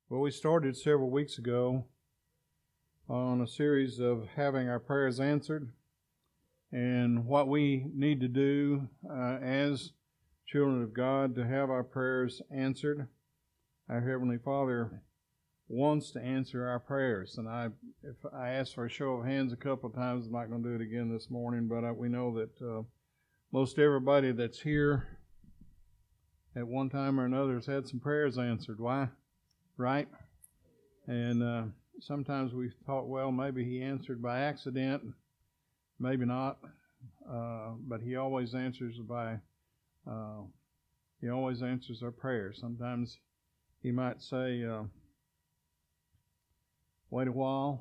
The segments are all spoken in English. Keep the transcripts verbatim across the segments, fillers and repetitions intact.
Well, we started several weeks ago on a series of having our prayers answered and what we need to do uh, as children of God to have our prayers answered. Our Heavenly Father wants to answer our prayers, and I, if I asked for a show of hands a couple of times, I'm not going to do it again this morning, but uh, we know that uh, most everybody that's here at one time or another has had some prayers answered. Why? Right? And uh, sometimes we thought, well, maybe he answered by accident, maybe not, uh, but he always answers by, uh, he always answers our prayers. Sometimes he might say, uh, wait a while,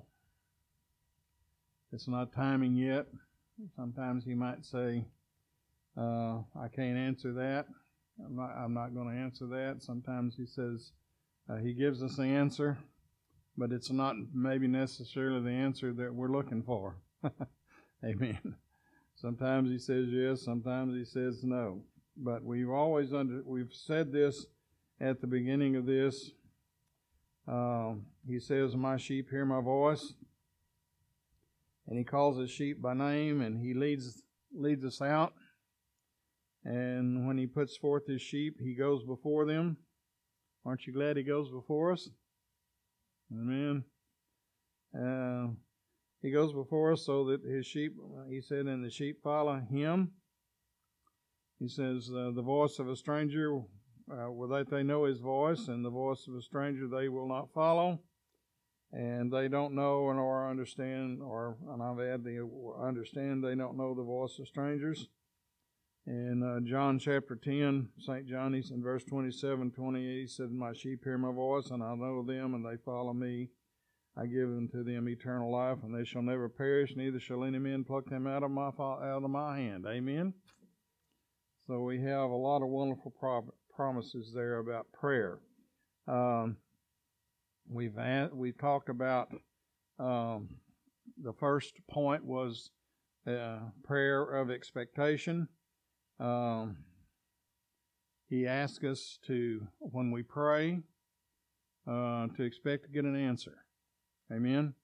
it's not timing yet. Sometimes he might say, uh, I can't answer that. I'm not, I'm not going to answer that. Sometimes he says, Uh, he gives us the answer, but it's not maybe necessarily the answer that we're looking for. Amen. Sometimes he says yes, sometimes he says no. But we've always under we've said this at the beginning of this. Um, he says, "My sheep hear my voice," and he calls his sheep by name, and he leads leads us out. And when he puts forth his sheep, he goes before them. Aren't you glad he goes before us? Amen. Uh, he goes before us so that his sheep, he said, and the sheep follow him. He says, uh, the voice of a stranger, uh, well, that they know his voice, and the voice of a stranger they will not follow. And they don't know and or understand, or, and I've added the understand, they don't know the voice of strangers. In uh, John chapter ten, Saint John, he's in verse twenty-seven, twenty-eight, he said, my sheep hear my voice, and I know them, and they follow me. I give unto them eternal life, and they shall never perish, neither shall any man pluck them out of my out of my hand. Amen? So we have a lot of wonderful pro- promises there about prayer. Um, we've had, we talked about um, the first point was uh, prayer of expectation. Um, he asks us to, when we pray, uh, to expect to get an answer. Amen.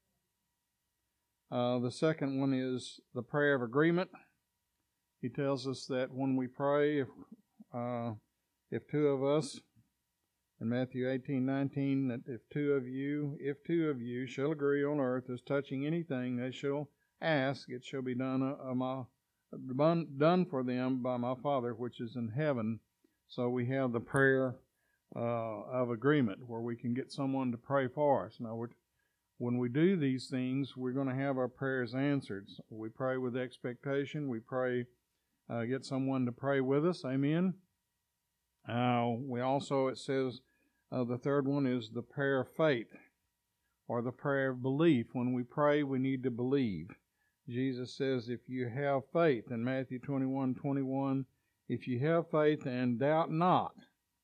Uh, the second one is the prayer of agreement. He tells us that when we pray, if uh, if two of us, in Matthew eighteen nineteen, that if two of you, if two of you shall agree on earth as touching anything they shall ask, it shall be done of my done for them by my Father which is in heaven. So we have the prayer uh, of agreement where we can get someone to pray for us. Now, we're, when we do these things, we're going to have our prayers answered. So we pray with expectation. We pray, uh, get someone to pray with us. Amen. Uh, we also, it says, uh, the third one is the prayer of faith or the prayer of belief. When we pray, we need to believe. Jesus says, if you have faith, in Matthew twenty-one twenty-one, if you have faith and doubt not.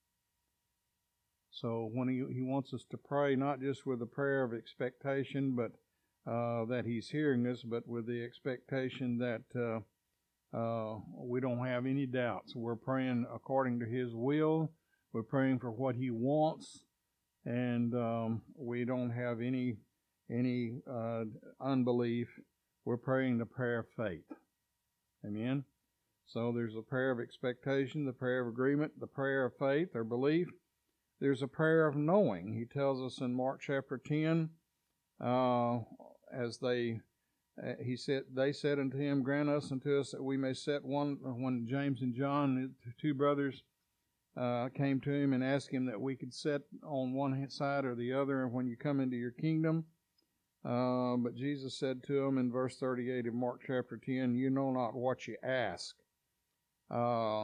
So when he, he wants us to pray, not just with a prayer of expectation, but uh, that he's hearing us, but with the expectation that uh, uh, we don't have any doubts. We're praying according to his will. We're praying for what he wants, and um, we don't have any, any uh, unbelief. We're praying the prayer of faith. Amen? So there's a prayer of expectation, the prayer of agreement, the prayer of faith or belief. There's a prayer of knowing. He tells us in Mark chapter ten, uh, as they, uh, he said, they said unto him, grant us unto us that we may set one, when James and John, the two brothers, uh, came to him and asked him that we could sit on one side or the other when you come into your kingdom. Uh, but Jesus said to him in verse thirty-eight of Mark chapter ten, you know not what you ask. Uh,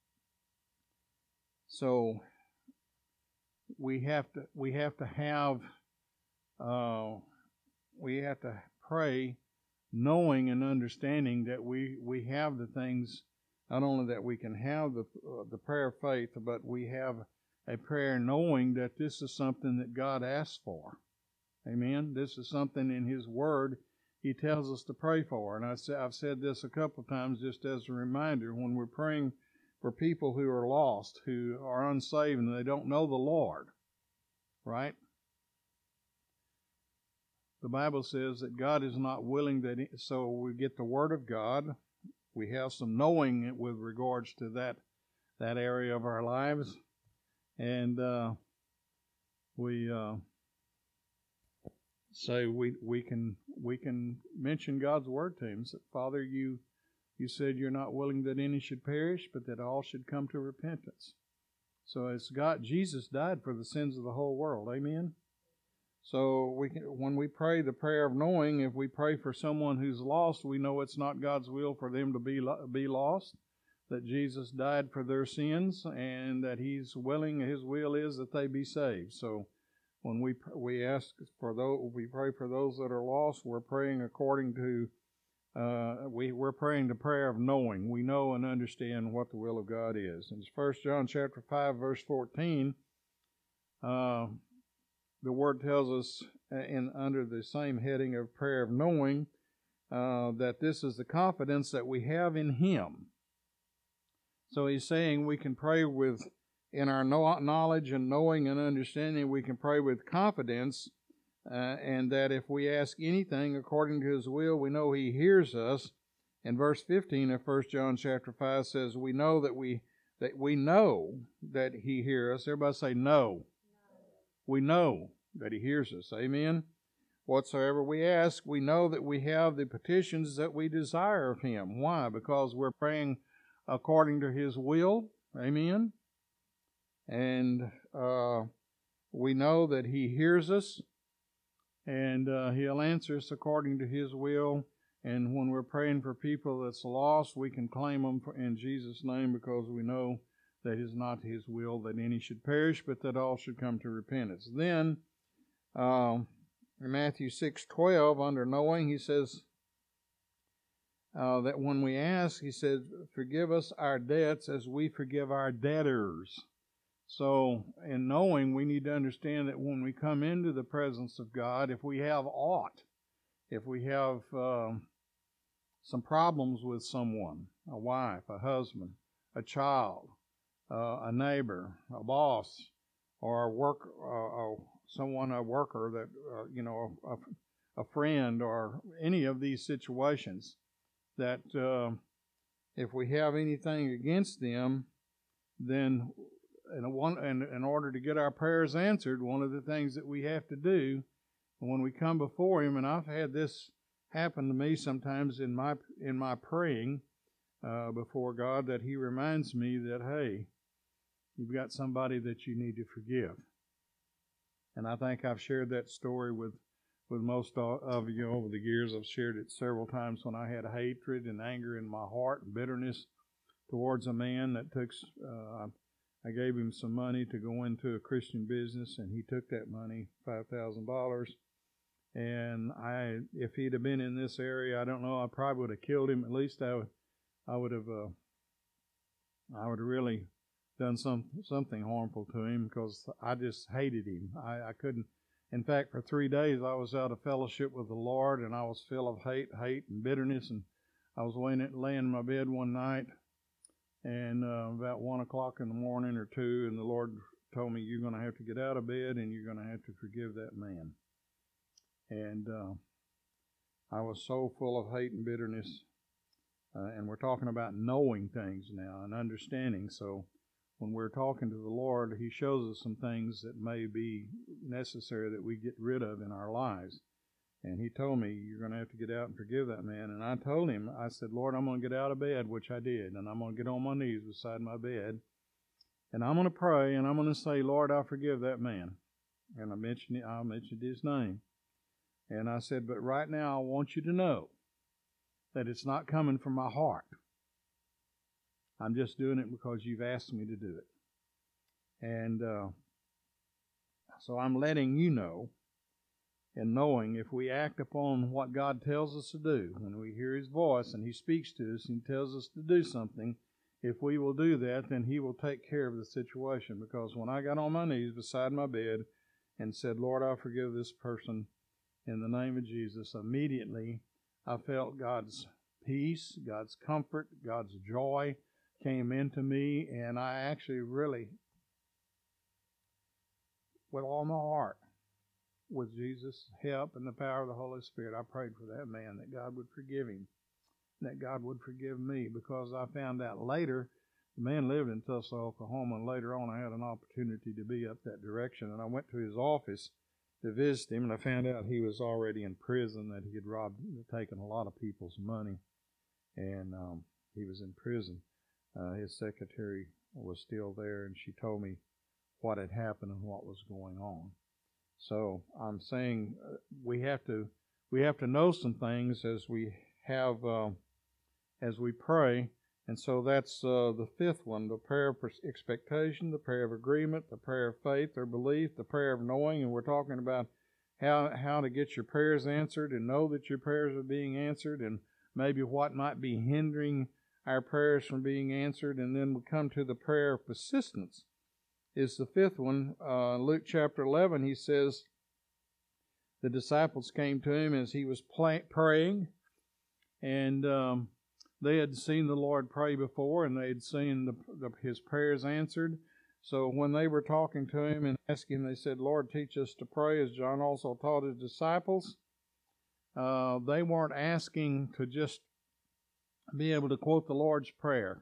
so we have to we have to have uh, we have to pray, knowing and understanding that we we have the things. Not only that we can have the uh, the prayer of faith, but we have a prayer knowing that this is something that God asks for. Amen. This is something in his word he tells us to pray for. And I say, I've said this a couple of times just as a reminder. When we're praying for people who are lost, who are unsaved, and they don't know the Lord, right? The Bible says that God is not willing that, he, so we get the Word of God. We have some knowing with regards to that that area of our lives, and uh, we uh, say we we can we can mention God's Word to Him. Say, Father, you you said you're not willing that any should perish, but that all should come to repentance. So it's God. Jesus died for the sins of the whole world. Amen. So we can, when we pray the prayer of knowing, if we pray for someone who's lost, we know it's not God's will for them to be be lost, that Jesus died for their sins, and that He's willing, His will is that they be saved. So when we we ask for those, we pray for those that are lost, we're praying according to, uh, we, we're praying the prayer of knowing. We know and understand what the will of God is. In First John chapter five, verse fourteen, uh, the Word tells us, in under the same heading of prayer of knowing, uh, that this is the confidence that we have in Him. So He's saying we can pray with, in our knowledge and knowing and understanding, we can pray with confidence, uh, and that if we ask anything according to His will, we know He hears us. And verse fifteen of First John chapter five says, we know that we that we know that He hears us. Everybody say no. We know that He hears us. Amen. Whatsoever we ask, we know that we have the petitions that we desire of Him. Why? Because we're praying according to His will. Amen. And uh, we know that He hears us, and uh, He'll answer us according to His will. And when we're praying for people that's lost, we can claim them in Jesus' name, because we know that it is not His will that any should perish, but that all should come to repentance. Then, uh, in Matthew six twelve, under knowing, He says uh, that when we ask, He says, forgive us our debts as we forgive our debtors. So, in knowing, we need to understand that when we come into the presence of God, if we have aught, if we have uh, some problems with someone, a wife, a husband, a child, Uh, a neighbor, a boss, or a work, uh, uh, someone, a worker that, uh, you know, a, a friend, or any of these situations, that uh, if we have anything against them, then in, one, in, in order to get our prayers answered, one of the things that we have to do when we come before Him, and I've had this happen to me sometimes in my in my praying uh, before God, that He reminds me that, hey, you've got somebody that you need to forgive. And I think I've shared that story with, with most of you over the years. I've shared it several times when I had hatred and anger in my heart and bitterness towards a man that took, uh, I gave him some money to go into a Christian business, and he took that money, five thousand dollars. And I, if he'd have been in this area, I don't know, I probably would have killed him. At least I would, I would have, uh, I would have really done some something harmful to him, because I just hated him. I, I couldn't. In fact, for three days I was out of fellowship with the Lord, and I was full of hate, hate and bitterness. And I was laying, laying in my bed one night, and uh, about one o'clock in the morning or two, and the Lord told me, "You're going to have to get out of bed, and you're going to have to forgive that man." And uh, I was so full of hate and bitterness. Uh, and we're talking about knowing things now and understanding. So when we're talking to the Lord, He shows us some things that may be necessary that we get rid of in our lives. And He told me, "You're going to have to get out and forgive that man." And I told Him, I said, "Lord, I'm going to get out of bed," which I did. And I'm going to get on my knees beside my bed. And I'm going to pray, and I'm going to say, "Lord, I forgive that man." And I mentioned, I mentioned his name. And I said, "But right now I want you to know that it's not coming from my heart. I'm just doing it because you've asked me to do it." And uh, so I'm letting you know, and knowing, if we act upon what God tells us to do, when we hear His voice and He speaks to us and He tells us to do something, if we will do that, then He will take care of the situation. Because when I got on my knees beside my bed and said, "Lord, I forgive this person in the name of Jesus," immediately I felt God's peace, God's comfort, God's joy came into me, and I actually really, with all my heart, with Jesus' help and the power of the Holy Spirit, I prayed for that man, that God would forgive him, that God would forgive me, because I found out later, the man lived in Tulsa, Oklahoma, and later on I had an opportunity to be up that direction, and I went to his office to visit him, and I found out he was already in prison, that he had robbed, taken a lot of people's money, and um, he was in prison. Uh, his secretary was still there, and she told me what had happened and what was going on. So I'm saying uh, we have to we have to know some things as we have uh, as we pray, and so that's uh, the fifth one: the prayer of expectation, the prayer of agreement, the prayer of faith or belief, the prayer of knowing. And we're talking about how how to get your prayers answered and know that your prayers are being answered, and maybe what might be hindering our prayers from being answered. And then we come to the prayer of persistence. Is the fifth one. Uh, Luke chapter eleven, he says, the disciples came to him as he was play, praying, and um, they had seen the Lord pray before, and they had seen the, the, his prayers answered. So when they were talking to him and asking him, they said, Lord, teach us to pray, as John also taught his disciples. Uh, they weren't asking to just be able to quote the Lord's Prayer.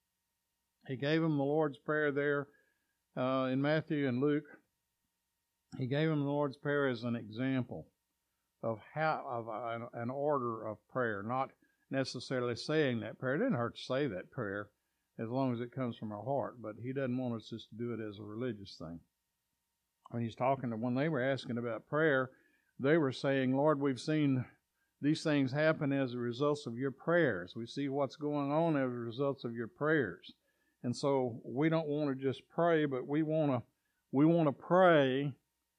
He gave them the Lord's Prayer there uh, in Matthew and Luke. He gave them the Lord's Prayer as an example of how of an, an order of prayer, not necessarily saying that prayer. It didn't hurt to say that prayer as long as it comes from our heart, but he doesn't want us just to do it as a religious thing. When he's talking to, when they were asking about prayer, they were saying, Lord, we've seen these things happen as a result of your prayers. We see what's going on as a result of your prayers. And so we don't want to just pray, but we want to we want to pray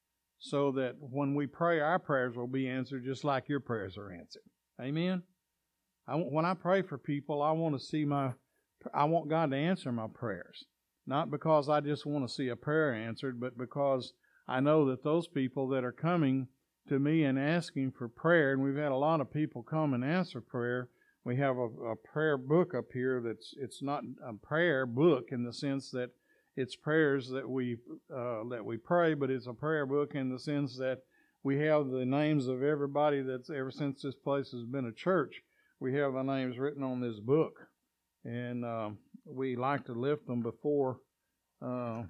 so that when we pray, our prayers will be answered just like your prayers are answered. Amen? I, when I pray for people, I want to see my, I want God to answer my prayers. Not because I just want to see a prayer answered, but because I know that those people that are coming to me and asking for prayer, and we've had a lot of people come and ask for prayer. We have a, a prayer book up here that's, it's not a prayer book in the sense that it's prayers that we uh, that we pray, but it's a prayer book in the sense that we have the names of everybody that's ever since this place has been a church. We have the names written on this book, and uh, we like to lift them before uh,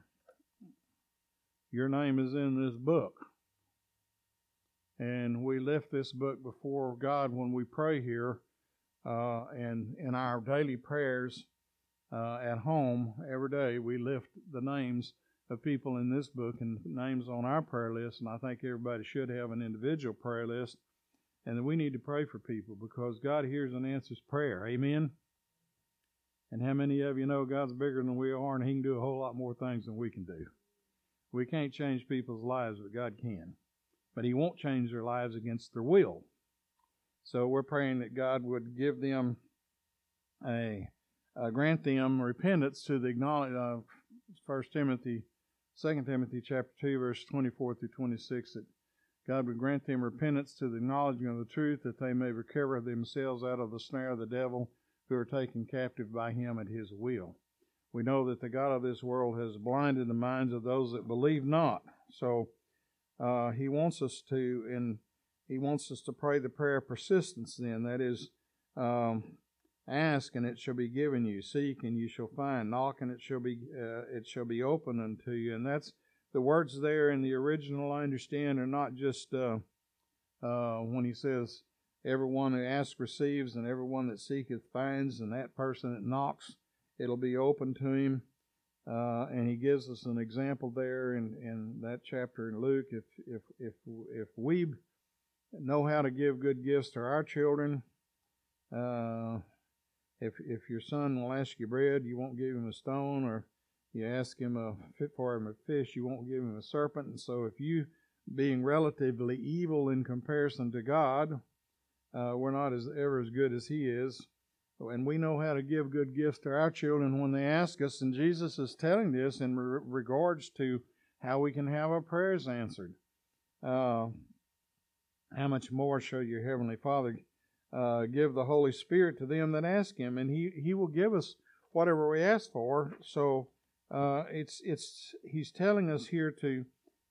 your name is in this book. And we lift this book before God when we pray here, uh, and in our daily prayers. Uh, at home, every day, we lift the names of people in this book and names on our prayer list, and I think everybody should have an individual prayer list, and we need to pray for people because God hears and answers prayer. Amen? And how many of you know God's bigger than we are, and He can do a whole lot more things than we can do? We can't change people's lives, but God can. But He won't change their lives against their will. So we're praying that God would give them a Uh, grant them repentance to the acknowledge of uh, First Timothy, Second Timothy chapter two, verse twenty-four through twenty-six, that God would grant them repentance to the acknowledgement of the truth, that they may recover themselves out of the snare of the devil, who are taken captive by him at his will. We know that the God of this world has blinded the minds of those that believe not. So uh, He wants us to, and He wants us to pray the prayer of persistence. Then that is. Um, Ask, and it shall be given you. Seek, and you shall find. Knock, and it shall be uh, it shall be open unto you. And that's the words there in the original, I understand, are not just uh, uh, when he says, everyone who asks receives, and everyone that seeketh finds, and that person that knocks, it'll be open to him. Uh, and he gives us an example there in, in that chapter in Luke. If if if if we know how to give good gifts to our children, uh, If if your son will ask you bread, you won't give him a stone, or you ask him a fit for him a fish, you won't give him a serpent. And so, if you, being relatively evil in comparison to God, uh, we're not as ever as good as He is, and we know how to give good gifts to our children when they ask us. And Jesus is telling this in re- regards to how we can have our prayers answered. Uh, how much more shall your heavenly Father Uh, give the Holy Spirit to them that ask Him, and He He will give us whatever we ask for. So uh, it's it's He's telling us here to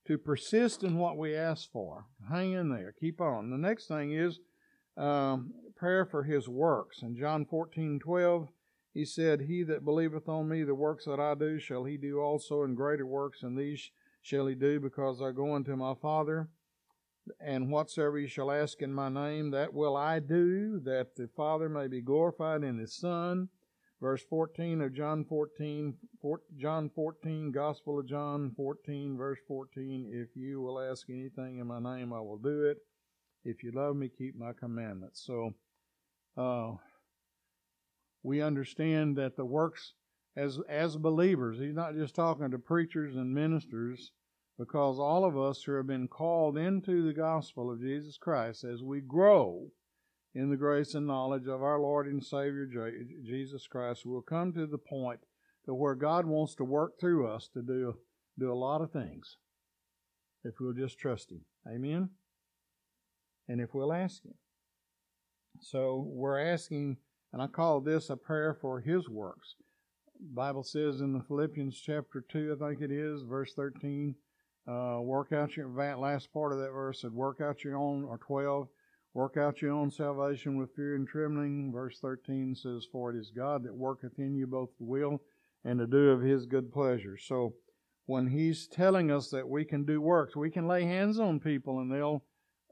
to persist in what we ask for. Hang in there. Keep on. The next thing is um, prayer for His works. In John fourteen twelve, He said, He that believeth on me, the works that I do, shall he do also, and greater works than these shall he do, because I go unto my Father. And whatsoever you shall ask in my name, that will I do, that the Father may be glorified in His Son. Verse fourteen of John fourteen, John fourteen, Gospel of John fourteen, verse fourteen, if you will ask anything in my name, I will do it. If you love me, keep my commandments. So, uh, we understand that the works, as as believers, He's not just talking to preachers and ministers, because all of us who have been called into the gospel of Jesus Christ, as we grow in the grace and knowledge of our Lord and Savior Jesus Christ, will come to the point to where God wants to work through us to do, do a lot of things, if we'll just trust Him. Amen? And if we'll ask Him. So we're asking, and I call this a prayer for His works. The Bible says in the Philippians chapter two, I think it is, verse thirteen, uh, work out your, last part of that verse said, work out your own, or twelve, work out your own salvation with fear and trembling. Verse thirteen says, for it is God that worketh in you both the will and to do of His good pleasure. So when He's telling us that we can do works, we can lay hands on people and they'll...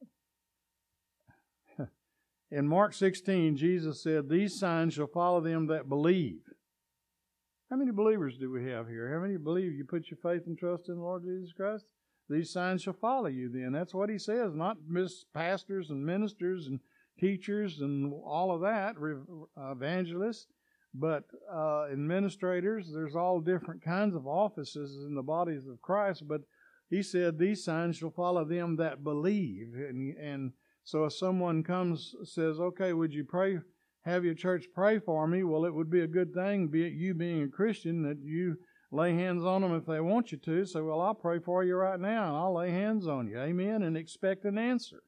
In Mark sixteen, Jesus said, these signs shall follow them that believe. How many believers do we have here? How many believe you put your faith and trust in the Lord Jesus Christ? These signs shall follow you then. That's what He says, not miss pastors and ministers and teachers and all of that, evangelists, but uh, administrators. There's all different kinds of offices in the bodies of Christ, but He said, these signs shall follow them that believe. And, and so if someone comes, says, okay, would you pray, have your church pray for me? Well, it would be a good thing, be it you being a Christian, that you lay hands on them if they want you to. Say, well, I'll pray for you right now, and I'll lay hands on you. Amen. And expect an answer.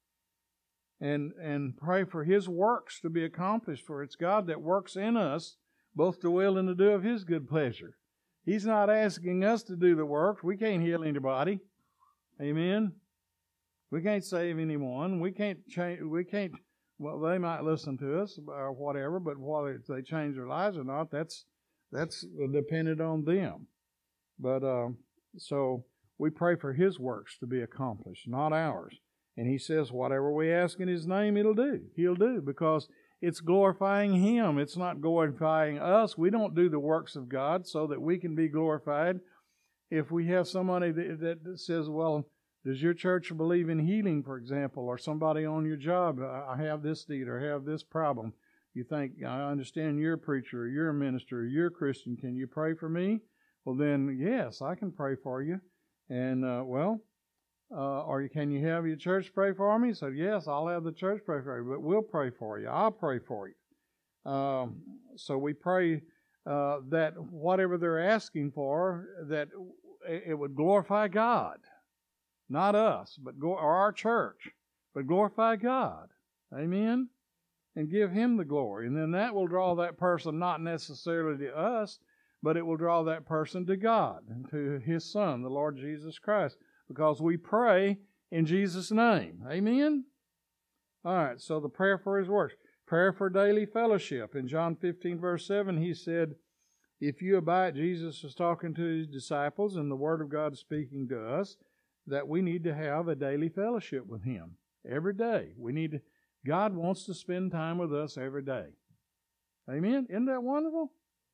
And and pray for His works to be accomplished, for it's God that works in us, both to will and to do of His good pleasure. He's not asking us to do the works. We can't heal anybody. Amen. We can't save anyone. We can't change. We can't. Well, they might listen to us or whatever, but whether they change their lives or not, that's that's dependent on them. But uh, so we pray for His works to be accomplished, not ours. And He says, whatever we ask in His name, it'll do. He'll do, because it's glorifying Him. It's not glorifying us. We don't do the works of God so that we can be glorified. If we have somebody that, that says, well, does your church believe in healing, for example, or somebody on your job, I have this need or have this problem. You think, I understand you're a preacher or you're a minister or you're a Christian. Can you pray for me? Well, then, yes, I can pray for you. And, uh, well, uh, or can you have your church pray for me? So, yes, I'll have the church pray for you, but we'll pray for you. I'll pray for you. Um, so we pray uh, that whatever they're asking for, that it would glorify God. Not us, but go, or our church, but glorify God. Amen? And give Him the glory. And then that will draw that person not necessarily to us, but it will draw that person to God and to His Son, the Lord Jesus Christ, because we pray in Jesus' name. Amen? All right, so the prayer for His works. Prayer for daily fellowship. In John fifteen, verse seven, He said, if you abide, Jesus was talking to His disciples, and the Word of God is speaking to us, that we need to have a daily fellowship with Him every day. We need to, God wants to spend time with us every day. Amen? Isn't that wonderful?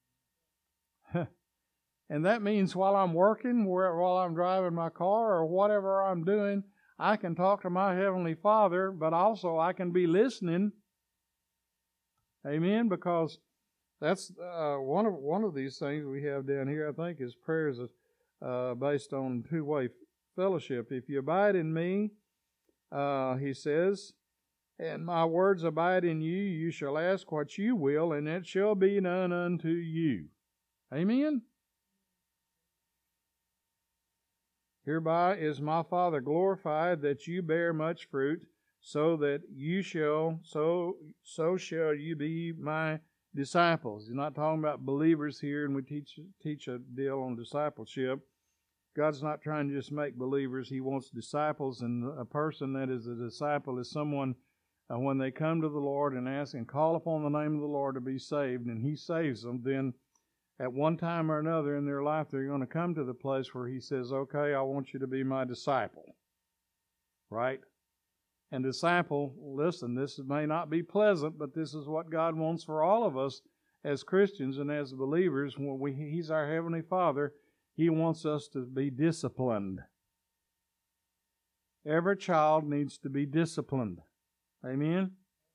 And that means while I'm working, while I'm driving my car, or whatever I'm doing, I can talk to my Heavenly Father, but also I can be listening. Amen? Because that's uh, one of one of these things we have down here, I think, is prayers uh, based on two-way fellowship. If you abide in me, uh, He says, and my words abide in you, you shall ask what you will, and it shall be done unto you. Amen? Hereby is my Father glorified, that you bear much fruit, so that you shall, so, so shall you be my disciples. He's not talking about believers here, and we teach, teach a deal on discipleship. God's not trying to just make believers. He wants disciples, and a person that is a disciple is someone uh, when they come to the Lord and ask and call upon the name of the Lord to be saved, and He saves them, then at one time or another in their life they're going to come to the place where He says, okay, I want you to be my disciple. Right? And disciple, listen, this may not be pleasant, but this is what God wants for all of us as Christians and as believers. When we, He's our Heavenly Father, He wants us to be disciplined. Every child needs to be disciplined. Amen?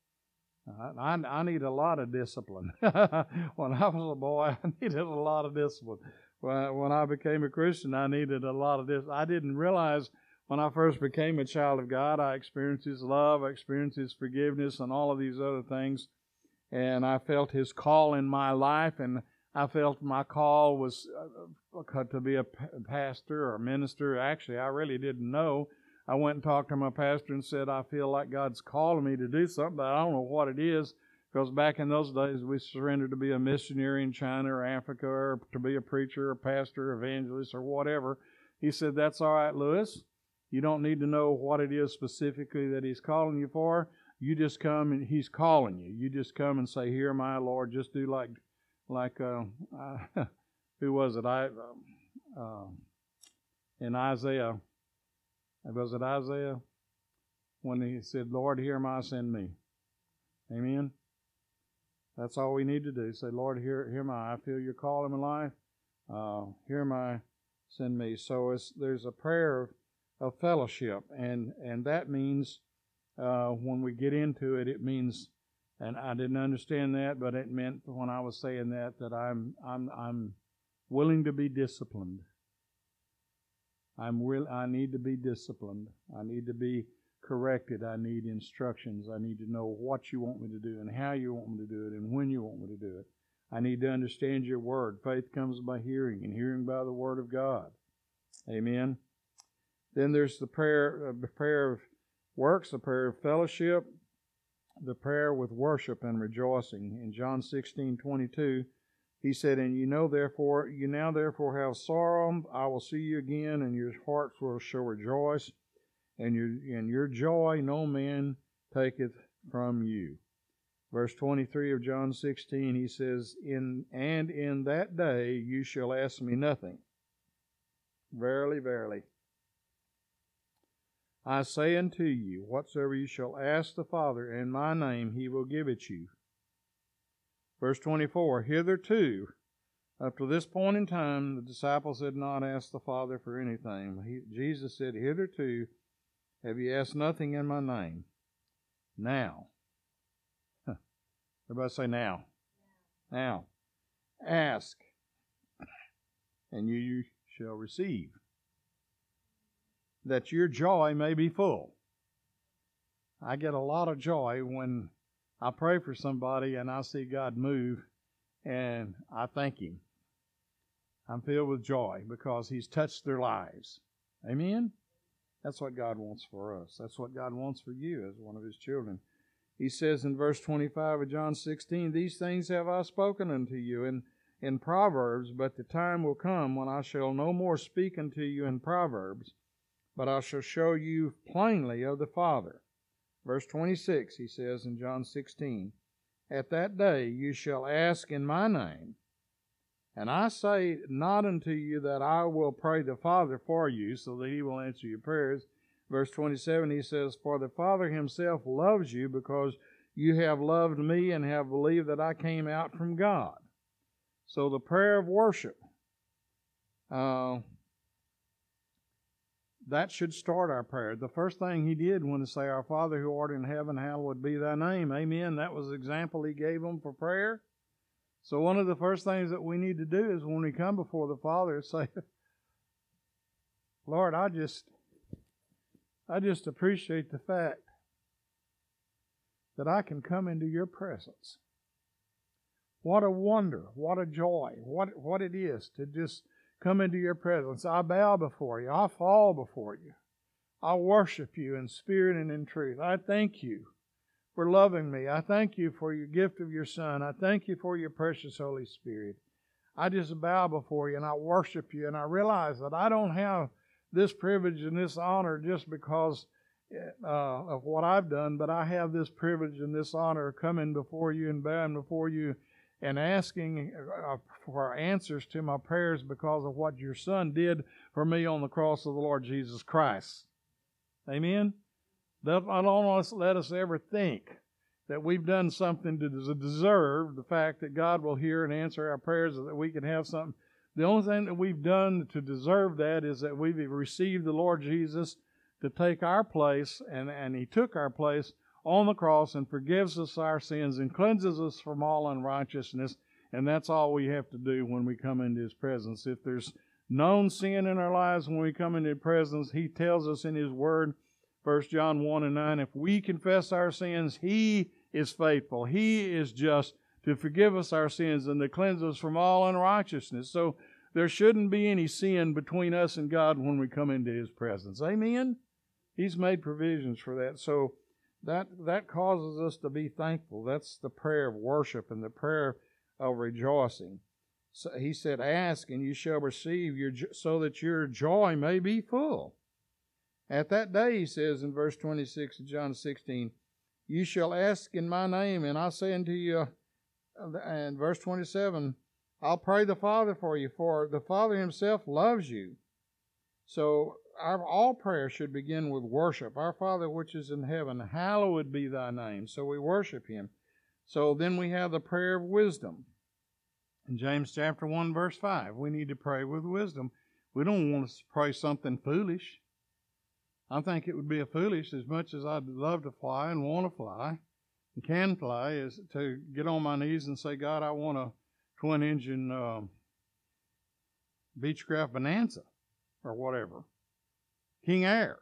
I, I, I need a lot of discipline. When I was a boy, I needed a lot of discipline. When, when I became a Christian, I needed a lot of discipline. I didn't realize when I first became a child of God, I experienced His love, I experienced His forgiveness, and all of these other things. And I felt His call in my life, and I felt my call was uh, to be a pastor or a minister. Actually, I really didn't know. I went and talked to my pastor and said, I feel like God's calling me to do something, but I don't know what it is. Because back in those days, we surrendered to be a missionary in China or Africa, or to be a preacher, or pastor, evangelist, or whatever. He said, that's all right, Lewis. You don't need to know what it is specifically that He's calling you for. You just come and He's calling you. You just come and say, here, my Lord. Just do like, like uh, uh, who was it? I uh, uh, in Isaiah. Was it Isaiah? When he said, Lord, here am I, send me. Amen? That's all we need to do. Say, Lord, here, here am I. I feel your call in my life. Uh, here am I, send me. So it's, there's a prayer of, of fellowship. And, and that means, uh, when we get into it, it means, and I didn't understand that, but it meant when I was saying that, that I'm, I'm, I'm willing to be disciplined. I'm real, I need to be disciplined. I need to be corrected. I need instructions. I need to know what you want me to do and how you want me to do it and when you want me to do it. I need to understand your word. Faith comes by hearing, and hearing by the word of God. Amen. Then there's the prayer, uh, the prayer of works, the prayer of fellowship, the prayer with worship and rejoicing. In John sixteen twenty-two, He said, and you know therefore, you now therefore have sorrow. I will see you again, and your hearts will shall rejoice, and your and your joy no man taketh from you. Verse twenty-three of John sixteen, He says, in and in that day you shall ask me nothing. Verily, verily, I say unto you, whatsoever you shall ask the Father in my name, He will give it you. Verse twenty-four, hitherto, up to this point in time, the disciples had not asked the Father for anything. He, Jesus said, hitherto, have you asked nothing in my name? Now. Huh. Everybody say now. Now. Ask, and you shall receive, that your joy may be full. I get a lot of joy when I pray for somebody and I see God move and I thank Him. I'm filled with joy because He's touched their lives. Amen? That's what God wants for us. That's what God wants for you as one of His children. He says in verse twenty-five of John sixteen, these things have I spoken unto you in, in Proverbs, but the time will come when I shall no more speak unto you in Proverbs, but I shall show you plainly of the Father. Verse twenty-six, he says in John sixteen, at that day you shall ask in my name, and I say not unto you that I will pray the Father for you, so that He will answer your prayers. Verse twenty-seven, he says, for the Father Himself loves you, because you have loved me and have believed that I came out from God. So the prayer of worship, uh, that should start our prayer. The first thing He did when He say, our Father who art in heaven, hallowed be thy name. Amen. That was the example He gave them for prayer. So one of the first things that we need to do is when we come before the Father, say, Lord, I just, I just appreciate the fact that I can come into your presence. What a wonder, what a joy, what, what it is to just come into your presence. I bow before you. I fall before you. I worship you in spirit and in truth. I thank you for loving me. I thank you for your gift of your Son. I thank you for your precious Holy Spirit. I just bow before you and I worship you, and I realize that I don't have this privilege and this honor just because uh, of what I've done, but I have this privilege and this honor of coming before you and bowing before you and asking uh, for answers to my prayers because of what your Son did for me on the cross of the Lord Jesus Christ. Amen? Don't let us ever think that we've done something to deserve the fact that God will hear and answer our prayers, that we can have something. The only thing that we've done to deserve that is that we've received the Lord Jesus to take our place, and, and He took our place on the cross and forgives us our sins and cleanses us from all unrighteousness, and that's all we have to do when we come into His presence. If there's known sin in our lives when we come into His presence, He tells us in His Word, First John one and nine, if we confess our sins, He is faithful. He is just to forgive us our sins and to cleanse us from all unrighteousness. So there shouldn't be any sin between us and God when we come into His presence. Amen? He's made provisions for that. So that that causes us to be thankful. That's the prayer of worship and the prayer of rejoicing. So He said, ask and you shall receive, your, so that your joy may be full. At that day, He says in verse twenty-six of John sixteen, you shall ask in my name, and I say unto you, and verse twenty-seven, I'll pray the Father for you, for the Father Himself loves you. So our all prayer should begin with worship. Our Father which is in heaven, hallowed be thy name. So we worship Him. So then we have the prayer of wisdom. In James chapter one, verse five, we need to pray with wisdom. We don't want to pray something foolish. I think it would be a foolish, as much as I'd love to fly and want to fly and can fly, is to get on my knees and say, God, I want a twin-engine uh, Beechcraft Bonanza or whatever. King Air.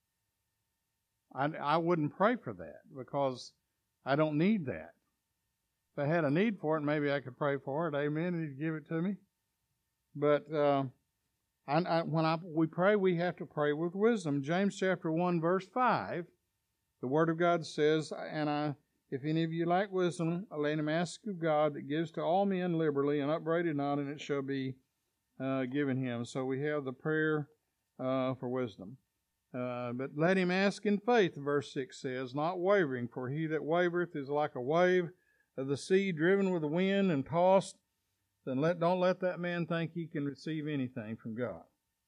I, I wouldn't pray for that because I don't need that. If I had a need for it, maybe I could pray for it. Amen. And He'd give it to me. But uh, I, I, when I, we pray, we have to pray with wisdom. James chapter one, verse five, the Word of God says, and I, if any of you lack wisdom, let him ask of God that gives to all men liberally and upbraided not, and it shall be uh, given him. So we have the prayer uh, for wisdom. Uh, but let him ask in faith, verse six says, not wavering, for he that wavereth is like a wave of the sea driven with the wind and tossed. Then let, don't let that man think he can receive anything from God.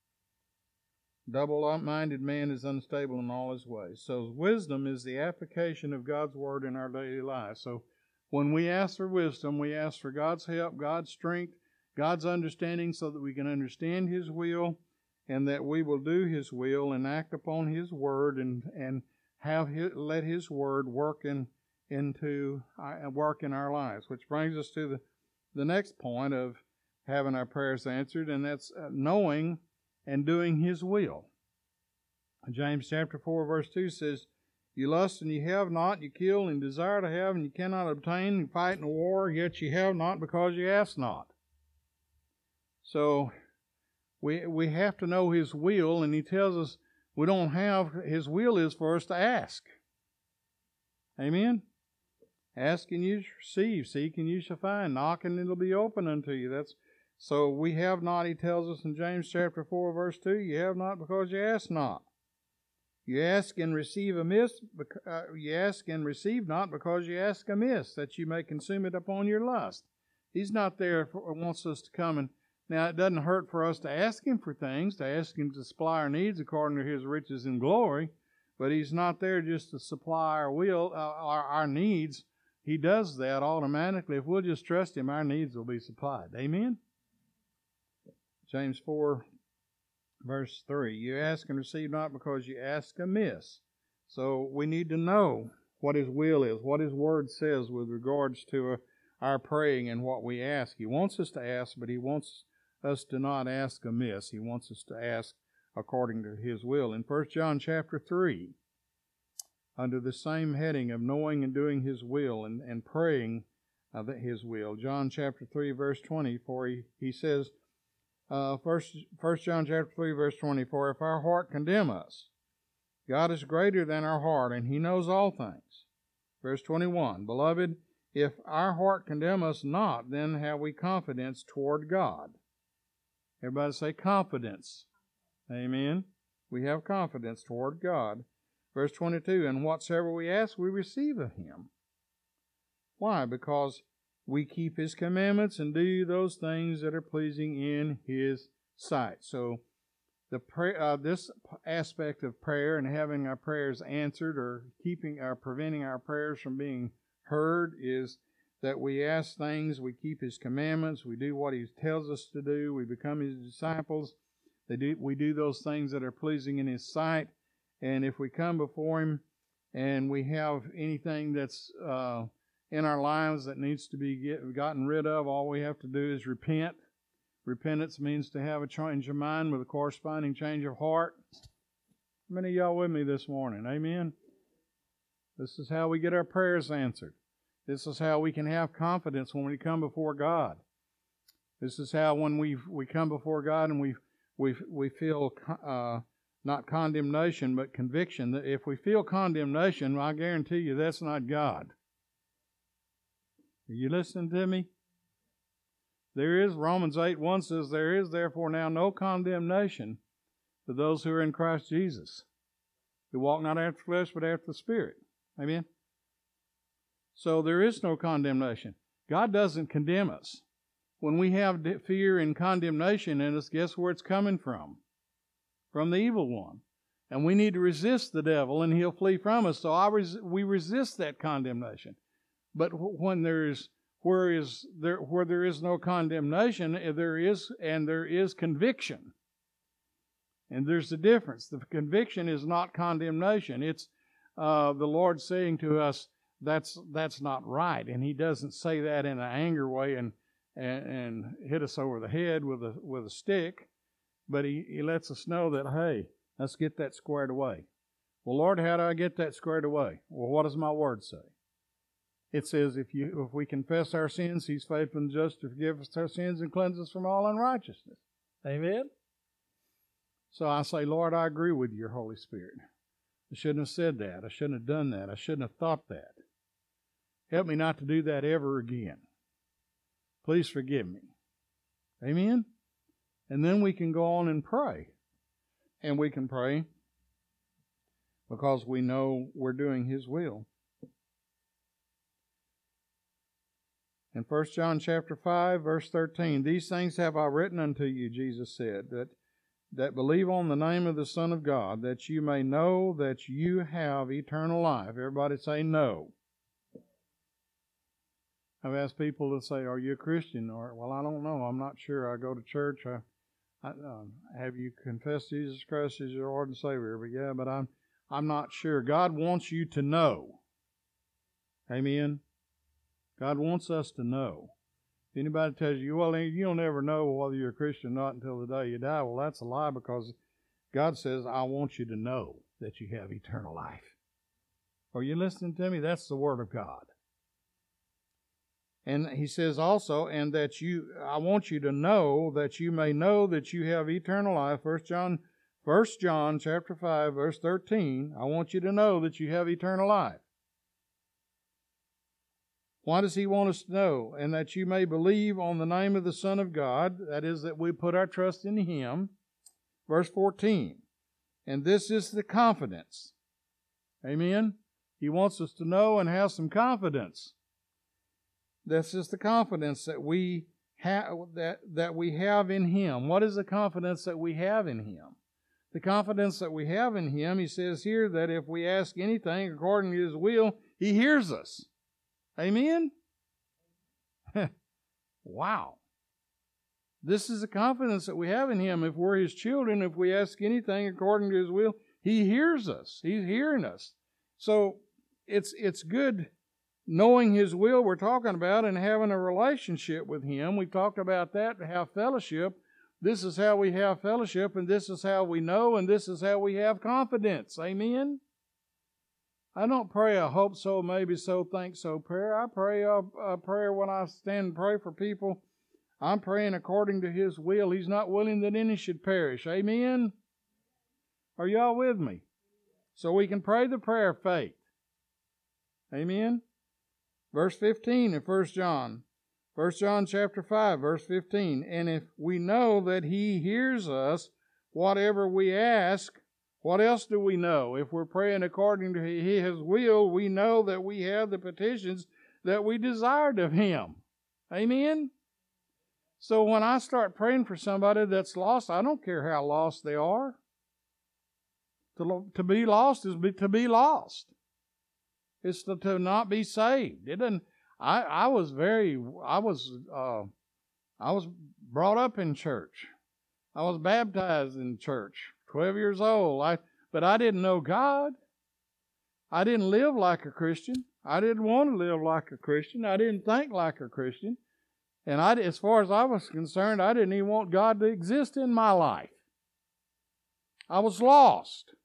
Double-minded man is unstable in all his ways. So wisdom is the application of God's Word in our daily life. So when we ask for wisdom, we ask for God's help, God's strength, God's understanding so that we can understand His will and that we will do His will and act upon His Word and, and have his, let His Word work in, into uh, work in our lives. Which brings us to the The next point of having our prayers answered, and that's uh, knowing and doing His will. James chapter four, verse two says, you lust and you have not, you kill and desire to have and you cannot obtain, you fight in a war, yet you have not because you ask not. So we we have to know His will, and He tells us we don't have, His will is for us to ask. Amen? Ask and you shall receive, seek and you shall find, knock and it'll be open unto you. That's so we have not, He tells us in James chapter four, verse two, you have not because you ask not. You ask and receive amiss, uh, you ask and receive not because you ask amiss, that you may consume it upon your lust. He's not there for, wants us to come and, now it doesn't hurt for us to ask Him for things, to ask Him to supply our needs according to His riches and glory, but He's not there just to supply our will, uh, our, our needs. He does that automatically. If we'll just trust Him, our needs will be supplied. Amen? James four, verse three. You ask and receive not because you ask amiss. So we need to know what His will is, what His Word says with regards to our praying and what we ask. He wants us to ask, but He wants us to not ask amiss. He wants us to ask according to His will. In First John chapter three, under the same heading of knowing and doing His will and, and praying uh, His will. John chapter three, verse twenty, for he, he says, uh, first, First John chapter three, verse twenty, for if our heart condemn us, God is greater than our heart, and He knows all things. Verse twenty-one, beloved, If our heart condemn us not, then have we confidence toward God. Everybody say confidence. Amen. We have confidence toward God. Verse twenty-two, and whatsoever we ask, we receive of him. Why? Because we keep his commandments and do those things that are pleasing in his sight. So the pray, uh, this aspect of prayer and having our prayers answered or keeping or preventing our prayers from being heard is that we ask things, we keep his commandments, we do what he tells us to do, we become his disciples. They do, we do those things that are pleasing in his sight. And if we come before him and we have anything that's uh, in our lives that needs to be get, gotten rid of, all we have to do is repent. Repentance means to have a change of mind with a corresponding change of heart. How many of y'all with me this morning? Amen? This is how we get our prayers answered. This is how we can have confidence when we come before God. This is how when we we come before God and we we we feel uh, not condemnation but conviction. That if we feel condemnation, I guarantee you that's not God. Are you listening to me? There is, Romans eight one says, there is therefore now no condemnation to those who are in Christ Jesus, who walk not after the flesh but after the Spirit. Amen? So there is no condemnation. God doesn't condemn us. When we have fear and condemnation in us, guess where it's coming from? From the evil one. And we need to resist the devil and he'll flee from us. So I res- we resist that condemnation. But when there is where is there where there is no condemnation, there is and there is conviction. And there's a difference. The conviction is not condemnation. It's uh, the Lord saying to us, that's that's not right. And he doesn't say that in an anger way and and, and hit us over the head with a with a stick. But he, he lets us know that, hey, let's get that squared away. Well, Lord, how do I get that squared away? Well, what does my word say? It says, if you if we confess our sins, he's faithful and just to forgive us our sins and cleanse us from all unrighteousness. Amen? So I say, Lord, I agree with your Holy Spirit. I shouldn't have said that. I shouldn't have done that. I shouldn't have thought that. Help me not to do that ever again. Please forgive me. Amen? And then we can go on and pray. And we can pray because we know we're doing his will. In First John chapter five, verse thirteen, these things have I written unto you, Jesus said, that, that believe on the name of the Son of God, that you may know that you have eternal life. Everybody say no. I've asked people to say, are you a Christian? Or, well, I don't know. I'm not sure. I go to church. I, I, um, have you confessed Jesus Christ as your Lord and Savior? But yeah, but I'm, I'm not sure. God wants you to know. Amen? God wants us to know. If anybody tells you, well, you'll never know whether you're a Christian or not until the day you die, well, that's a lie because God says, I want you to know that you have eternal life. Are you listening to me? That's the Word of God. And he says also, and that you, I want you to know that you may know that you have eternal life. First John, First John chapter five, verse thirteen. I want you to know that you have eternal life. Why does he want us to know? And that you may believe on the name of the Son of God. That is, that we put our trust in him. Verse fourteen. And this is the confidence. Amen? He wants us to know and have some confidence. This is the confidence that we have that, that we have in him. What is the confidence that we have in him? The confidence that we have in him, he says here that if we ask anything according to his will, he hears us. Amen? Wow. This is the confidence that we have in him. If we're his children, if we ask anything according to his will, he hears us. He's hearing us. So it's it's good knowing his will we're talking about and having a relationship with him. We talked about that, to have fellowship. This is how we have fellowship, and this is how we know, and this is how we have confidence. Amen? I don't pray a hope so, maybe so, think so prayer. I pray a, a prayer when I stand and pray for people. I'm praying according to his will. He's not willing that any should perish. Amen? Are y'all with me? So we can pray the prayer of faith. Amen? Verse fifteen in First John. First John chapter five, verse fifteen. And if we know that He hears us, whatever we ask, what else do we know? If we're praying according to His will, we know that we have the petitions that we desired of Him. Amen? So when I start praying for somebody that's lost, I don't care how lost they are. To, to be lost is be, to be lost. It's to, to not be saved. It doesn't. I, I was very. I was. Uh, I was brought up in church. I was baptized in church. Twelve years old. I. But I didn't know God. I didn't live like a Christian. I didn't want to live like a Christian. I didn't think like a Christian. And I, as far as I was concerned, I didn't even want God to exist in my life. I was lost.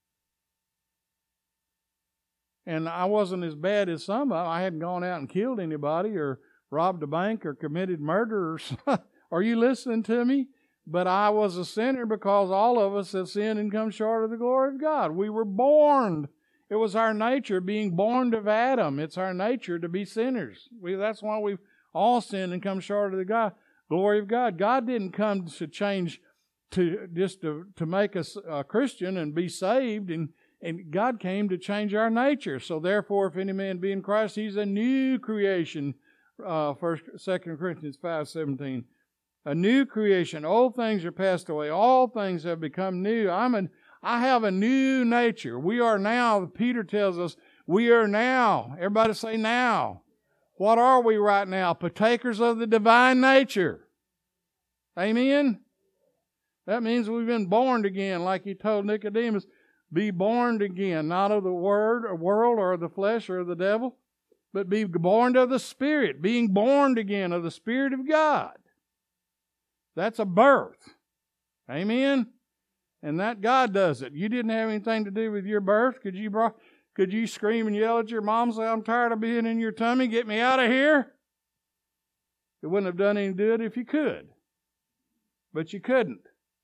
And I wasn't as bad as some of them. I hadn't gone out and killed anybody or robbed a bank or committed murder. Or Are you listening to me? But I was a sinner because all of us have sinned and come short of the glory of God. We were born. It was our nature, being born of Adam. It's our nature to be sinners. We, that's why we've all sinned and come short of the God, glory of God. God didn't come to change, to just to, to make us a Christian and be saved, and, and God came to change our nature. So therefore, if any man be in Christ, he's a new creation. Uh, First, Second Corinthians five seventeen, a new creation. Old things are passed away. All things have become new. I'm an I have a new nature. We are now, Peter tells us, we are now. Everybody say now. What are we right now? Partakers of the divine nature. Amen? That means we've been born again, like he told Nicodemus. Be born again, not of the word or world or of the flesh or of the devil, but be born of the Spirit, being born again of the Spirit of God. That's a birth. Amen? And that God does it. You didn't have anything to do with your birth. Could you brought, could you scream and yell at your mom and say, I'm tired of being in your tummy, get me out of here? It wouldn't have done any good if you could. But you couldn't.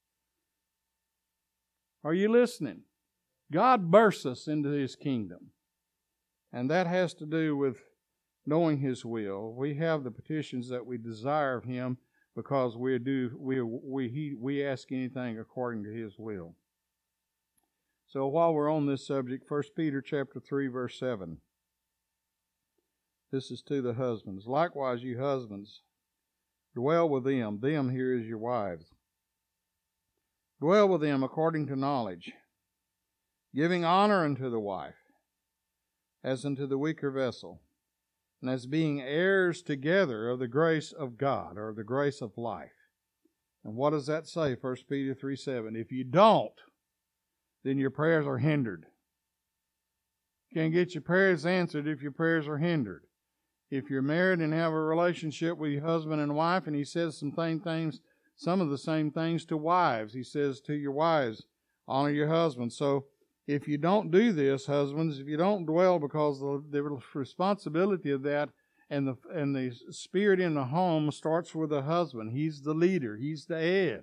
Are you listening? God births us into His kingdom. And that has to do with knowing His will. We have the petitions that we desire of Him, because we do we we he, we ask anything according to His will. So while we're on this subject, First Peter chapter three, verse seven. This is to the husbands. Likewise, you husbands, dwell with them. Them here is your wives. Dwell with them according to knowledge, giving honor unto the wife, as unto the weaker vessel, and as being heirs together of the grace of God, or the grace of life. And what does that say? First Peter three seven. If you don't, then your prayers are hindered. You can't get your prayers answered if your prayers are hindered. If you're married and have a relationship with your husband and wife, and he says some things, some of the same things to wives. He says to your wives, honor your husband. So if you don't do this, husbands, if you don't dwell, because the, the responsibility of that and the and the spirit in the home starts with the husband. He's the leader. He's the head.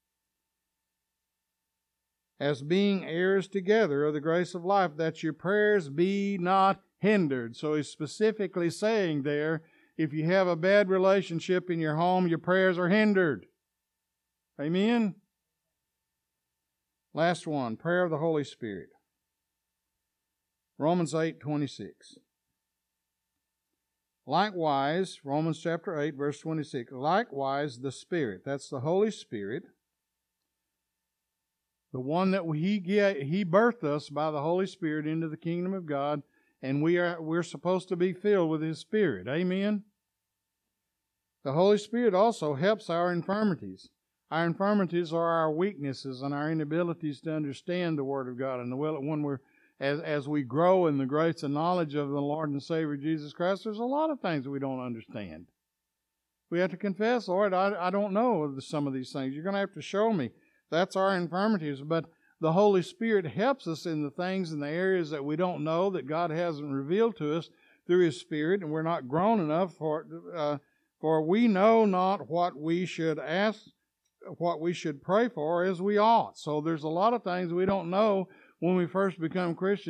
As being heirs together of the grace of life, that your prayers be not hindered. So he's specifically saying there, if you have a bad relationship in your home, your prayers are hindered. Amen? Last one, prayer of the Holy Spirit. Romans eight twenty-six. Likewise, Romans chapter eight, verse twenty-six. Likewise, the Spirit, that's the Holy Spirit, the one that He He birthed us by the Holy Spirit into the kingdom of God, and we are we're supposed to be filled with His Spirit. Amen? The Holy Spirit also helps our infirmities. Our infirmities are our weaknesses and our inabilities to understand the Word of God. And when we're, as, as we grow in the grace and knowledge of the Lord and Savior Jesus Christ, there's a lot of things we don't understand. We have to confess, Lord, I, I don't know some of these things. You're going to have to show me. That's our infirmities. But the Holy Spirit helps us in the things in the areas that we don't know, that God hasn't revealed to us through His Spirit, and we're not grown enough for, uh, for we know not what we should ask, what we should pray for as we ought. So there's a lot of things we don't know when we first become Christians,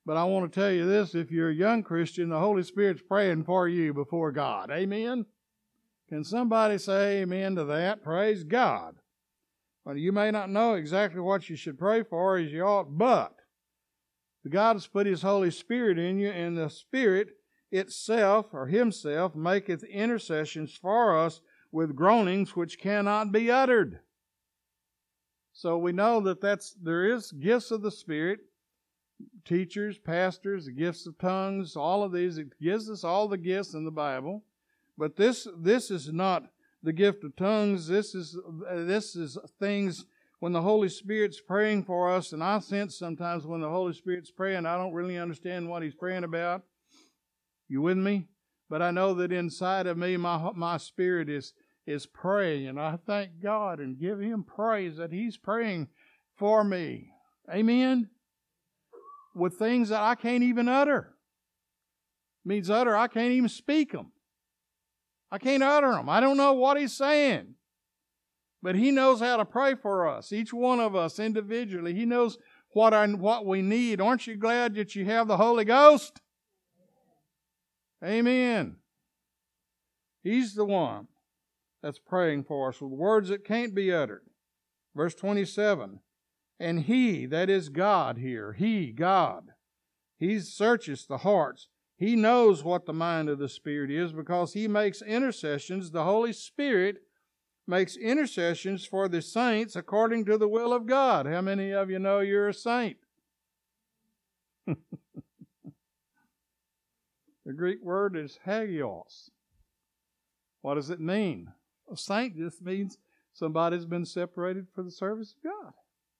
But I want to tell you this, if you're a young Christian, the Holy Spirit's praying for you before God. Amen? Can somebody say amen to that? Praise God. Well, you may not know exactly what you should pray for as you ought, but God has put His Holy Spirit in you, and the Spirit itself, or Himself, maketh intercessions for us with groanings which cannot be uttered. So we know that that's there is gifts of the Spirit, teachers, pastors, the gifts of tongues, all of these. It gives us all the gifts in the Bible. But this this is not the gift of tongues. This is this is things when the Holy Spirit's praying for us, and I sense sometimes when the Holy Spirit's praying, I don't really understand what He's praying about. You with me? But I know that inside of me, my my spirit is is praying, and I thank God and give Him praise that He's praying for me. Amen? With things that I can't even utter. Means utter, I can't even speak them. I can't utter them. I don't know what He's saying. But He knows how to pray for us, each one of us individually. He knows what I, what we need. Aren't you glad that you have the Holy Ghost? Amen. He's the one that's praying for us with words that can't be uttered. Verse twenty-seven, and He, that is God here, He, God, He searches the hearts. He knows what the mind of the Spirit is because He makes intercessions. The Holy Spirit makes intercessions for the saints according to the will of God. How many of you know you're a saint? The Greek word is hagios. What does it mean? A saint just means somebody's been separated for the service of God.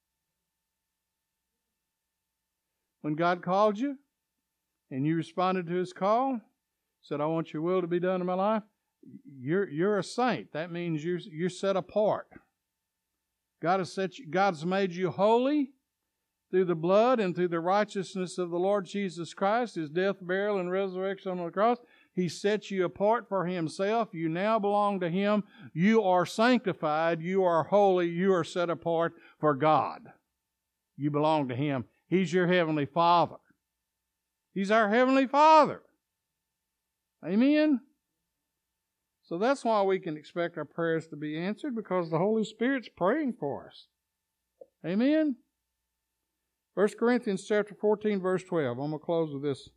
When God called you and you responded to His call, said, I want your will to be done in my life, you're you're a saint. That means you're you're set apart. God has set you, God's made you holy through the blood and through the righteousness of the Lord Jesus Christ, His death, burial, and resurrection on the cross. He set you apart for Himself. You now belong to Him. You are sanctified. You are holy. You are set apart for God. You belong to Him. He's your Heavenly Father. He's our Heavenly Father. Amen? So that's why we can expect our prayers to be answered, because the Holy Spirit's praying for us. Amen? First Corinthians chapter fourteen, verse twelve. I'm going to close with this.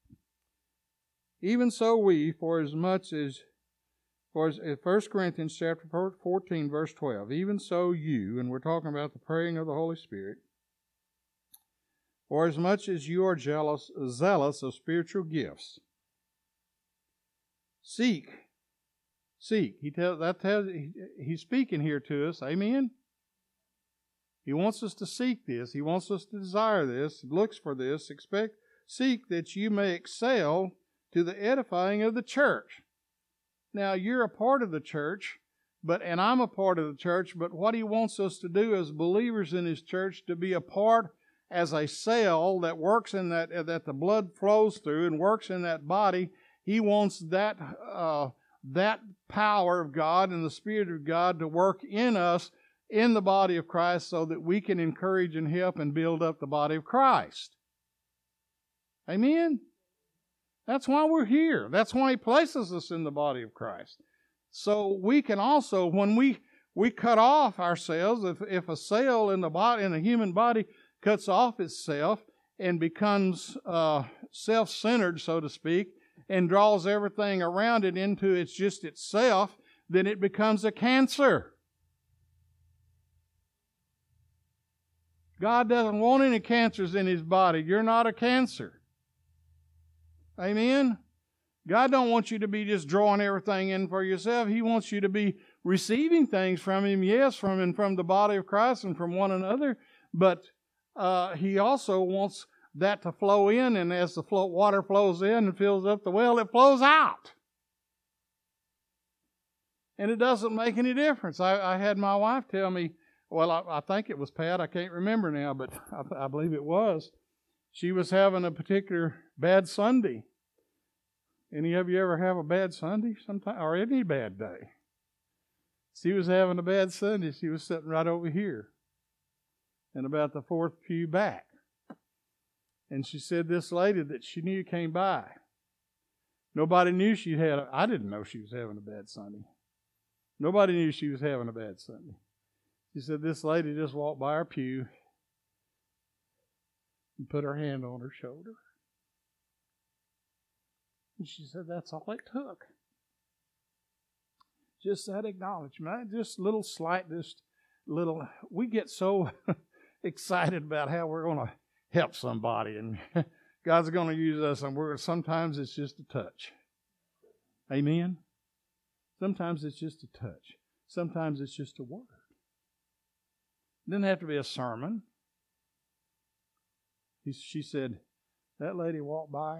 Even so we, for as much as, for as, First Corinthians chapter fourteen, verse twelve, even so you, and we're talking about the praying of the Holy Spirit, for as much as you are jealous, zealous of spiritual gifts, seek, seek. He tells that tells he, he's speaking here to us. Amen. He wants us to seek this. He wants us to desire this. He looks for this. Expect, seek that you may excel to the edifying of the church. Now, you're a part of the church, but and I'm a part of the church, but what He wants us to do as believers in His church, to be a part as a cell that works in that, that the blood flows through and works in that body. He wants that, uh, that power of God and the Spirit of God to work in us in the body of Christ so that we can encourage and help and build up the body of Christ. Amen? That's why we're here. That's why He places us in the body of Christ. So we can also, when we, we cut off ourselves, if, if a cell in the body, in a human body cuts off itself and becomes uh, self-centered, so to speak, and draws everything around it into it's just itself, then it becomes a cancer. God doesn't want any cancers in His body. You're not a cancer. Amen? God don't want you to be just drawing everything in for yourself. He wants you to be receiving things from Him, yes, from and from the body of Christ and from one another, but uh, He also wants that to flow in, and as the flow, water flows in and fills up the well, it flows out. And it doesn't make any difference. I, I had my wife tell me, well, I, I think it was Pat, I can't remember now, but I, I believe it was. She was having a particular bad Sunday. Any of you ever have a bad Sunday sometime, or any bad day? She was having a bad Sunday. She was sitting right over here, and about the fourth pew back. And she said this lady that she knew came by. Nobody knew she had, a, I didn't know she was having a bad Sunday. Nobody knew she was having a bad Sunday. She said this lady just walked by our pew and put her hand on her shoulder. And she said that's all it took. Just that acknowledgement, just little slight, just little, we get so excited about how we're going to help somebody and God's going to use us, and we're, sometimes it's just a touch. Amen? Sometimes it's just a touch. Sometimes it's just a word. It didn't have to be a sermon. He, she said, that lady walked by.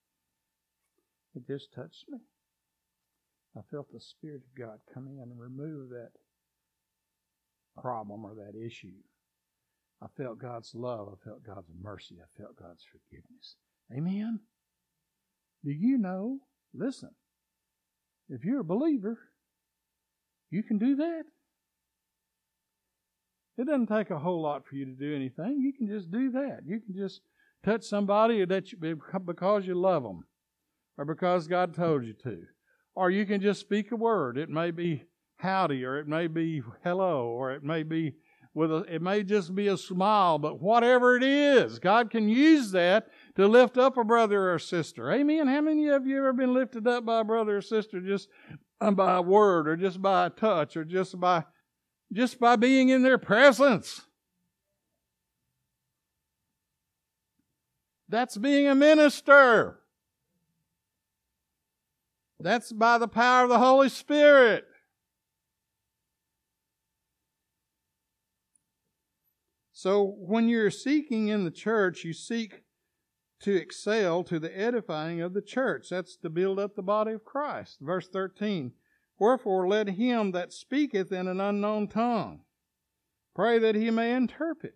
It just touched me. I felt the Spirit of God come in and remove that problem or that issue. I felt God's love. I felt God's mercy. I felt God's forgiveness. Amen? Do you know, listen, if you're a believer, you can do that. It doesn't take a whole lot for you to do anything. You can just do that. You can just touch somebody that you, because you love them or because God told you to. Or you can just speak a word. It may be howdy, or it may be hello, or it may be with a, it may just be a smile, but whatever it is, God can use that to lift up a brother or sister. Amen? How many of you ever been lifted up by a brother or sister just by a word, or just by a touch, or just by just by being in their presence? That's being a minister. That's by the power of the Holy Spirit. So when you're seeking in the church, you seek to excel to the edifying of the church. That's to build up the body of Christ. Verse thirteen, wherefore let him that speaketh in an unknown tongue pray that he may interpret.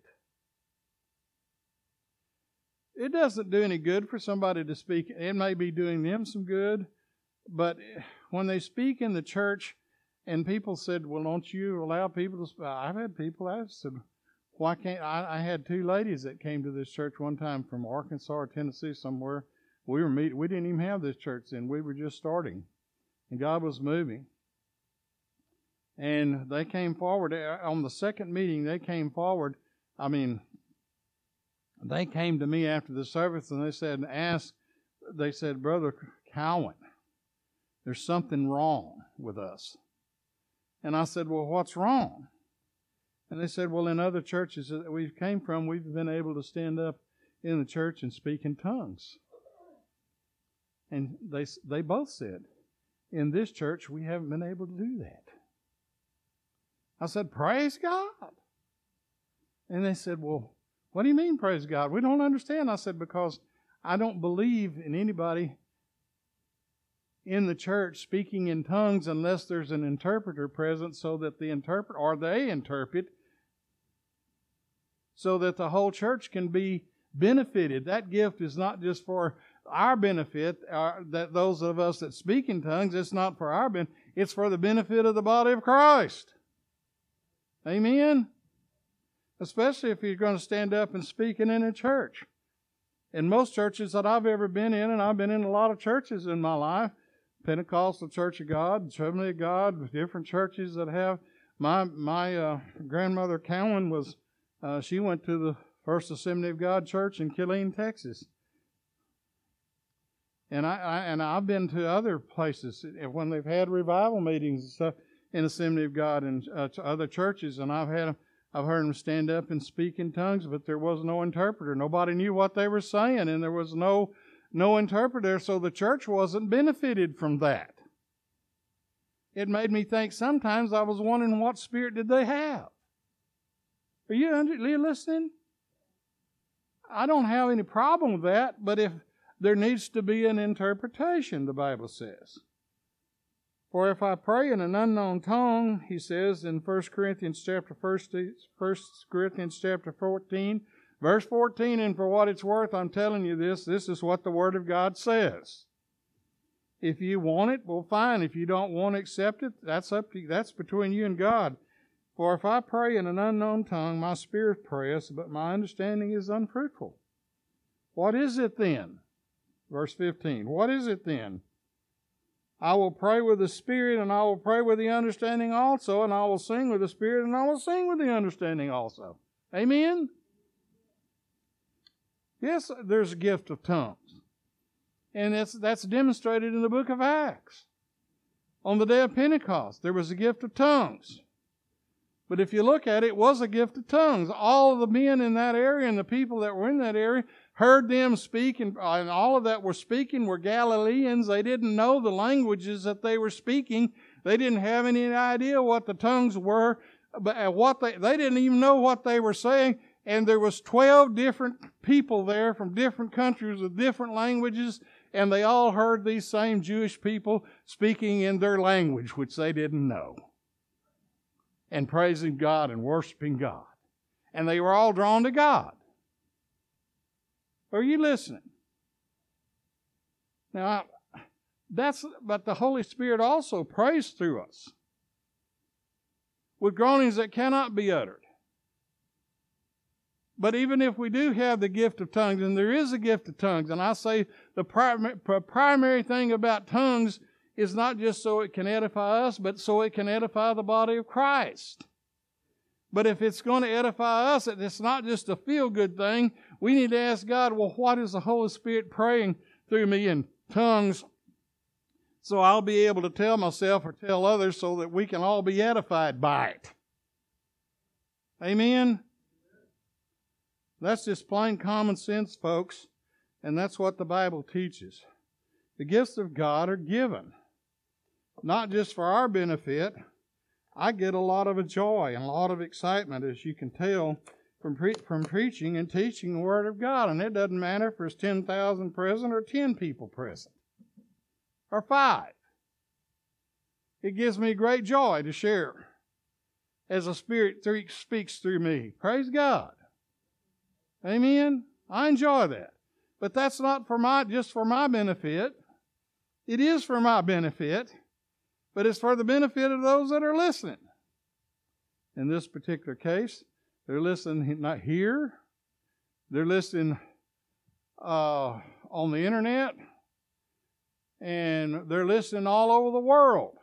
It doesn't do any good for somebody to speak. It may be doing them some good, but when they speak in the church and people said, well, don't you allow people to speak? I've had people ask, said, why can't I, I had two ladies that came to this church one time from Arkansas or Tennessee somewhere. We were meeting. We didn't even have this church then. We were just starting, and God was moving. And they came forward on the second meeting. They came forward. I mean, they came to me after the service and they said, and asked. They said, Brother Cowan, there's something wrong with us. And I said, well, what's wrong? And they said, well, in other churches that we came from, we've been able to stand up in the church and speak in tongues. And they they both said, in this church, we haven't been able to do that. I said, praise God. And they said, well, what do you mean, praise God? We don't understand. I said, because I don't believe in anybody in the church speaking in tongues unless there's an interpreter present so that the interpret or they interpret so that the whole church can be benefited. That gift is not just for our benefit, uh, that those of us that speak in tongues, it's not for our benefit, it's for the benefit of the body of Christ. Amen? Especially if you're going to stand up and speak in a church. In most churches that I've ever been in, and I've been in a lot of churches in my life, Pentecostal Church of God, Assembly of God, different churches that have. My my uh, grandmother Cowan was, uh, she went to the First Assembly of God Church in Killeen, Texas. And I, I and I've been to other places when they've had revival meetings and stuff in Assembly of God and uh, to other churches, and I've had I've heard them stand up and speak in tongues, but there was no interpreter. Nobody knew what they were saying, and there was no no interpreter, so the church wasn't benefited from that. It made me think sometimes I was wondering what spirit did they have. Are you, under, are you listening? I don't have any problem with that, but if there needs to be an interpretation, the Bible says. For if I pray in an unknown tongue, he says in First Corinthians chapter First Corinthians chapter fourteen, verse fourteen, and for what it's worth, I'm telling you this, this is what the Word of God says. If you want it, well, fine. If you don't want to accept it, that's up to you. That's between you and God. For if I pray in an unknown tongue, my spirit prayeth, but my understanding is unfruitful. What is it then? Verse fifteen. What is it then? I will pray with the Spirit, and I will pray with the understanding also, and I will sing with the Spirit, and I will sing with the understanding also. Amen? Yes, there's a gift of tongues. And that's, that's demonstrated in the book of Acts. On the day of Pentecost, there was a gift of tongues. But if you look at it, it was a gift of tongues. All of the men in that area and the people that were in that area heard them speak, and, and all of that were speaking were Galileans. They didn't know the languages that they were speaking. They didn't have any idea what the tongues were, but what they they didn't even know what they were saying. And there was twelve different people there from different countries with different languages, and they all heard these same Jewish people speaking in their language, which they didn't know, and praising God and worshiping God. And they were all drawn to God. Are you listening? Now, that's, but the Holy Spirit also prays through us with groanings that cannot be uttered. But even if we do have the gift of tongues, and there is a gift of tongues, and I say the prim- primary thing about tongues is not just so it can edify us, but so it can edify the body of Christ. But if it's going to edify us, it's not just a feel-good thing. We need to ask God, well, what is the Holy Spirit praying through me in tongues? So I'll be able to tell myself or tell others so that we can all be edified by it. Amen? That's just plain common sense, folks. And that's what the Bible teaches. The gifts of God are given, not just for our benefit. I get a lot of joy and a lot of excitement, as you can tell, from pre- from preaching and teaching the Word of God. And it doesn't matter if there's ten thousand present or ten people present or five. It gives me great joy to share as the Spirit th- speaks through me. Praise God. Amen? I enjoy that. But that's not for my just for my benefit. It is for my benefit, but it's for the benefit of those that are listening. In this particular case, they're listening not here. They're listening uh, on the internet, and they're listening all over the world.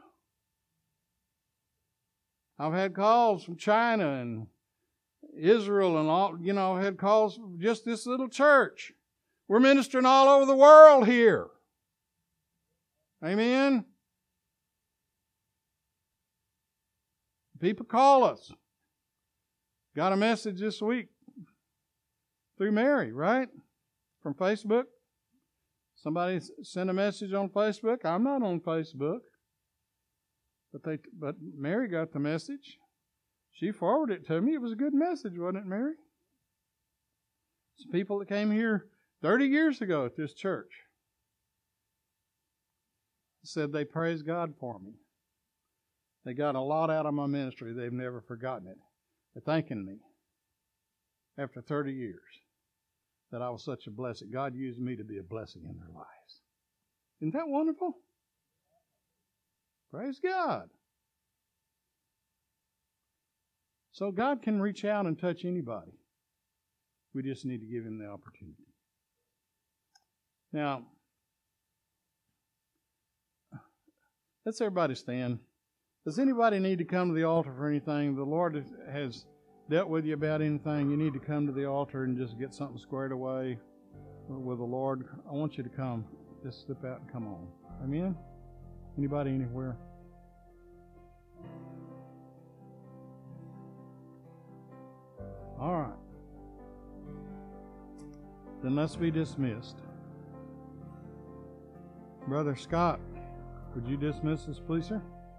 I've had calls from China and Israel, and all. You know, I've had calls from just this little church. We're ministering all over the world here. Amen? People call us. Got a message this week through Mary, right? From Facebook. Somebody sent a message on Facebook. I'm not on Facebook. But they, but Mary got the message. She forwarded it to me. It was a good message, wasn't it, Mary? Some people that came here thirty years ago at this church said they praised God for me. They got a lot out of my ministry. They've never forgotten it. They're thanking me after thirty years that I was such a blessing. God used me to be a blessing in their lives. Isn't that wonderful? Praise God. So God can reach out and touch anybody. We just need to give Him the opportunity. Now, let's everybody stand. Does anybody need to come to the altar for anything? The Lord has dealt with you about anything. You need to come to the altar and just get something squared away with the Lord. I want you to come. Just slip out and come on. Amen? Anybody anywhere? All right. Then let's be dismissed. Brother Scott, would you dismiss us, please, sir?